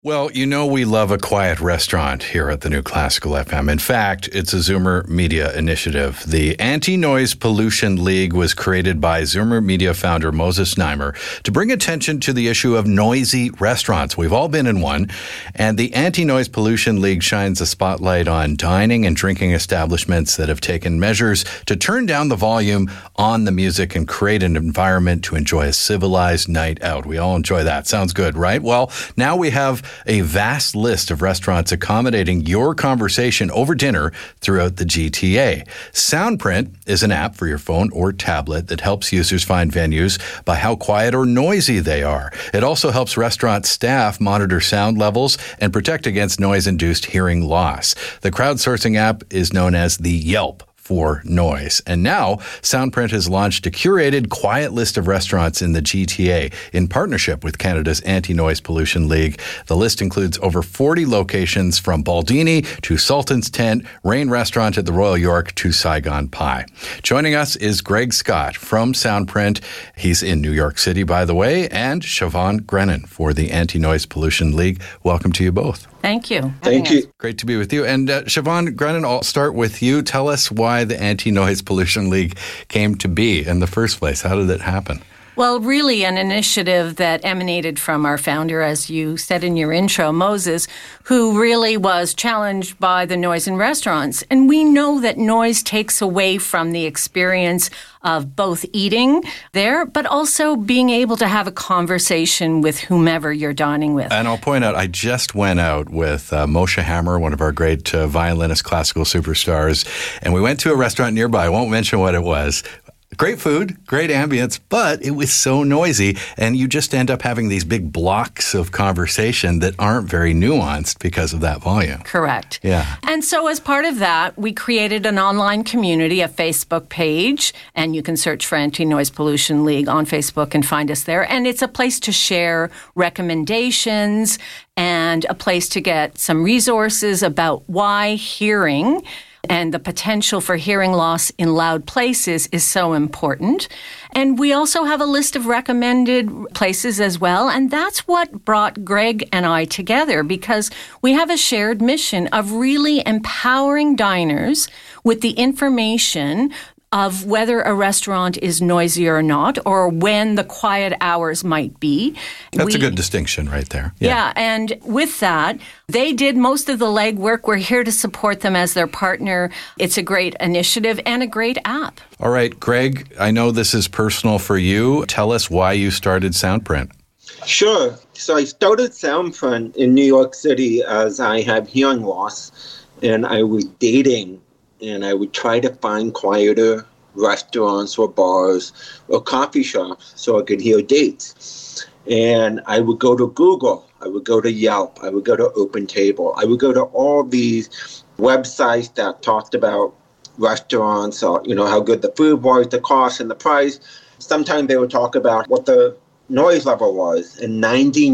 Well, you know we love a quiet restaurant here at the New Classical FM. In fact, it's a Zoomer Media initiative. The Anti-Noise Pollution League was created by Zoomer Media founder Moses Znaimer to bring attention to the issue of noisy restaurants. We've all been in one, and the Anti-Noise Pollution League shines a spotlight on dining and drinking establishments that have taken measures to turn down the volume on the music and create an environment to enjoy a civilized night out. We all enjoy that. Sounds good, right? Well, now we have a vast list of restaurants accommodating your conversation over dinner throughout the GTA. Soundprint is an app for your phone or tablet that helps users find venues by how quiet or noisy they are. It also helps restaurant staff monitor sound levels and protect against noise-induced hearing loss. The crowdsourcing app is known as the Yelp for noise. And now, Soundprint has launched a curated, quiet list of restaurants in the GTA in partnership with Canada's Anti-Noise Pollution League. The list includes over 40 locations from Baldini to Sultan's Tent, Rain Restaurant at the Royal York to Saigon Pie. Joining us is Greg Scott from Soundprint. He's in New York City, by the way, and Siobhan Grennan for the Anti-Noise Pollution League. Welcome to you both. Thank you. Thank you. Great to be with you. And Siobhan Grennan, I'll start with you. Tell us why the Anti-Noise Pollution League came to be in the first place. How did it happen? Well, really an initiative that emanated from our founder, as you said in your intro, Moses, who really was challenged by the noise in restaurants. And we know that noise takes away from the experience of both eating there, but also being able to have a conversation with whomever you're dining with. And I'll point out, I just went out with Moshe Hammer, one of our great violinist classical superstars, and we went to a restaurant nearby. I won't mention what it was. Great food, great ambience, but it was so noisy, and you just end up having these big blocks of conversation that aren't very nuanced because of that volume. Correct. Yeah. And so as part of that, we created an online community, a Facebook page, and you can search for Anti-Noise Pollution League on Facebook and find us there. And it's a place to share recommendations and a place to get some resources about why hearing and the potential for hearing loss in loud places is so important. And we also have a list of recommended places as well. And that's what brought Greg and I together, because we have a shared mission of really empowering diners with the information of whether a restaurant is noisy or not, or when the quiet hours might be. That's a good distinction right there. Yeah, and with that, they did most of the legwork. We're here to support them as their partner. It's a great initiative and a great app. All right, Greg, I know this is personal for you. Tell us why you started Soundprint. Sure. So I started Soundprint in New York City as I have hearing loss, and I was dating, and I would try to find quieter restaurants or bars or coffee shops so I could hear dates. And I would go to Google, I would go to Yelp, I would go to OpenTable, I would go to all these websites that talked about restaurants, or, you know, how good the food was, the cost and the price. Sometimes they would talk about what the noise level was, and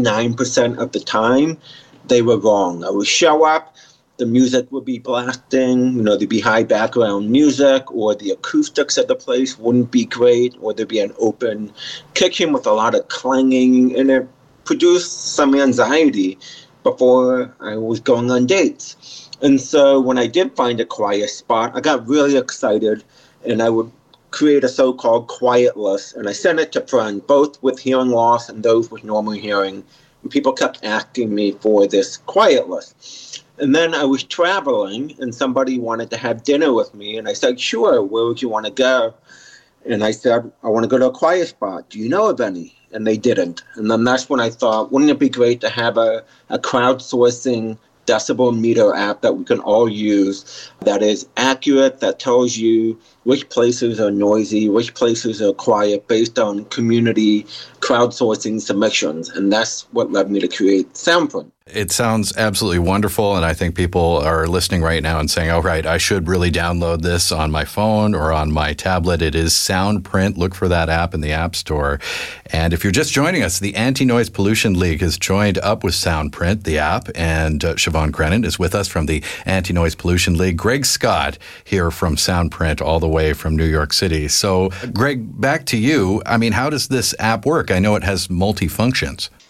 99% of the time they were wrong. I would show up, the music would be blasting, you know, there'd be high background music, or the acoustics of the place wouldn't be great, or there'd be an open kitchen with a lot of clanging, and it produced some anxiety before I was going on dates. And so when I did find a quiet spot, I got really excited, and I would create a so-called quiet list, and I sent it to friends, both with hearing loss and those with normal hearing. And people kept asking me for this quiet list. And then I was traveling, and somebody wanted to have dinner with me, and I said, sure, where would you want to go? And I said, I want to go to a quiet spot. Do you know of any? And they didn't. And then that's when I thought, wouldn't it be great to have a crowdsourcing decibel meter app that we can all use that is accurate, that tells you which places are noisy, which places are quiet based on community crowdsourcing submissions. And that's what led me to create Soundprint. It sounds absolutely wonderful, and I think people are listening right now and saying, oh, right, I should really download this on my phone or on my tablet. It is Soundprint. Look for that app in the App Store. And if you're just joining us, the Anti-Noise Pollution League has joined up with Soundprint, the app, and Siobhan Grennan is with us from the Anti-Noise Pollution League. Greg Scott here from Soundprint, all the way from New York City. So, Greg, back to you. I mean, how does this app work? I know it has multi-functions.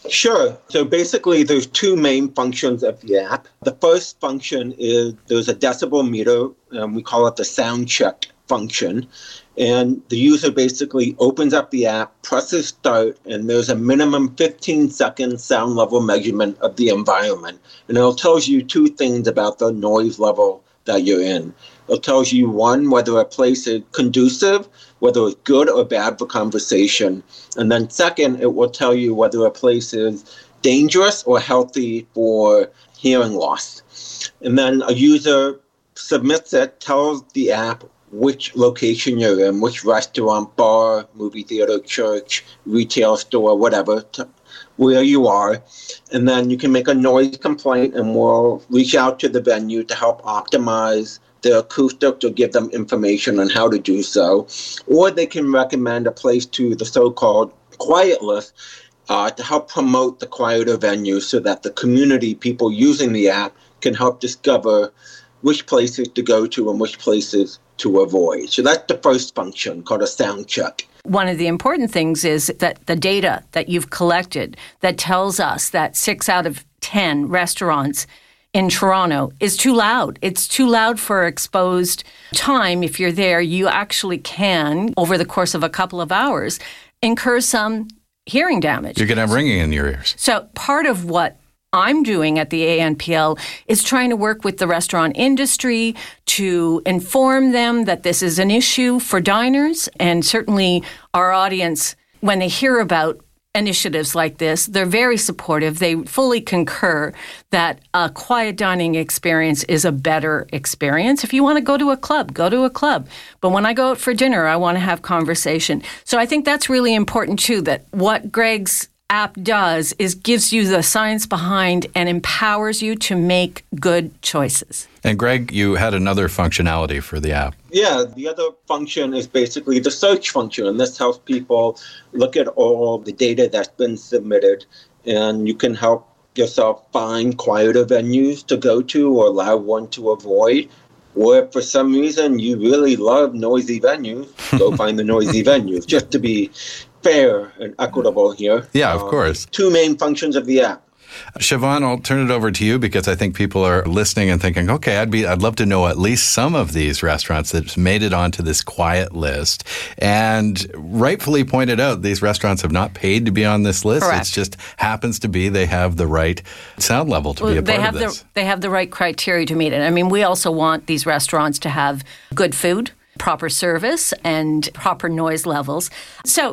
Sure. So basically, there's two main functions of the app. The first function is there's a decibel meter, and we call it the sound check function. And the user basically opens up the app, presses start, and there's a minimum 15-second sound level measurement of the environment. And it tells you two things about the noise level that you're in. It tells you, one, whether a place is conducive, whether it's good or bad for conversation. And then second, it will tell you whether a place is dangerous or healthy for hearing loss. And then a user submits it, tells the app which location you're in, which restaurant, bar, movie theater, church, retail store, whatever, where you are. And then you can make a noise complaint, and we'll reach out to the venue to help optimize the acoustics or give them information on how to do so. Or they can recommend a place to the so-called quiet list to help promote the quieter venues so that the community, people using the app, can help discover which places to go to and which places to avoid. So that's the first function, called a sound check. One of the important things is that the data that you've collected that tells us that 6 out of 10 restaurants in Toronto is too loud. It's too loud for exposed time. If you're there, you actually can, over the course of a couple of hours, incur some hearing damage. You're going to have ringing in your ears. So part of what I'm doing at the ANPL is trying to work with the restaurant industry to inform them that this is an issue for diners, and certainly our audience, when they hear about initiatives like this, they're very supportive. They fully concur that a quiet dining experience is a better experience. If you want to go to a club, go to a club. But when I go out for dinner, I want to have conversation. So I think that's really important too, that what Greg's app does is gives you the science behind and empowers you to make good choices. And Greg, you had another functionality for the app. Yeah, the other function is basically the search function, and this helps people look at all the data that's been submitted, and you can help yourself find quieter venues to go to or loud one to avoid. Or if for some reason you really love noisy venues, go find the noisy venues, just to be fair and equitable here. Yeah, of course. Two main functions of the app. Siobhan, I'll turn it over to you because I think people are listening and thinking, okay, I'd love to know at least some of these restaurants that made it onto this quiet list. And rightfully pointed out, these restaurants have not paid to be on this list. Correct. It just happens to be they have the right sound level to be a part of this. They have the right criteria to meet it. I mean, we also want these restaurants to have good food, proper service, and proper noise levels. So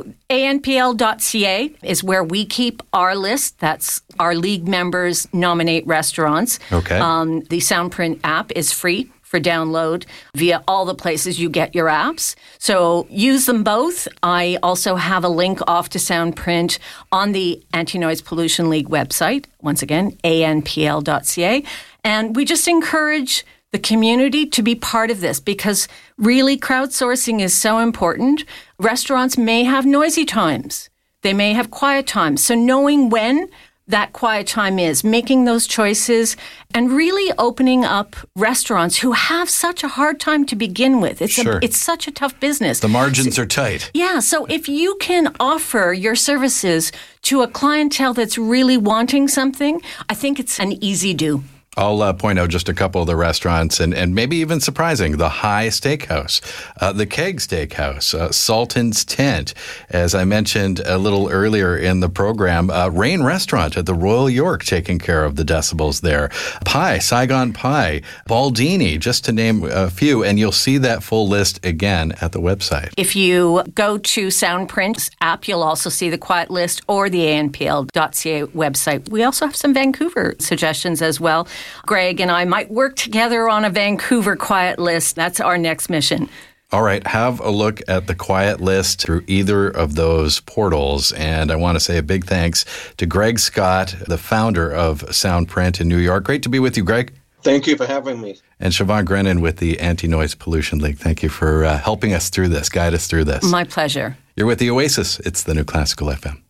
anpl.ca is where we keep our list. That's our league members nominate restaurants. Okay. The Soundprint app is free for download via all the places you get your apps. So use them both. I also have a link off to Soundprint on the Anti-Noise Pollution League website. Once again, anpl.ca. And we just encourage the community to be part of this because really crowdsourcing is so important. Restaurants may have noisy times. They may have quiet times. So knowing when that quiet time is, making those choices, and really opening up restaurants who have such a hard time to begin with. It's such a tough business. The margins are tight. Yeah, so if you can offer your services to a clientele that's really wanting something, I think it's an easy do. I'll point out just a couple of the restaurants and maybe even surprising, the High Steakhouse, the Keg Steakhouse, Sultan's Tent, as I mentioned a little earlier in the program, Rain Restaurant at the Royal York taking care of the decibels there, Pie, Saigon Pie, Baldini, just to name a few, and you'll see that full list again at the website. If you go to Soundprint's app, you'll also see the quiet list or the anpl.ca website. We also have some Vancouver suggestions as well. Greg and I might work together on a Vancouver quiet list. That's our next mission. All right, have a look at the quiet list through either of those portals. And I want to say a big thanks to Greg Scott, the founder of Soundprint in New York. Great to be with you, Greg. Thank you for having me. And Siobhan Grennan with the Anti-Noise Pollution League. Thank you for helping us through this, guide us through this. My pleasure. You're with the Oasis. It's the New Classical FM.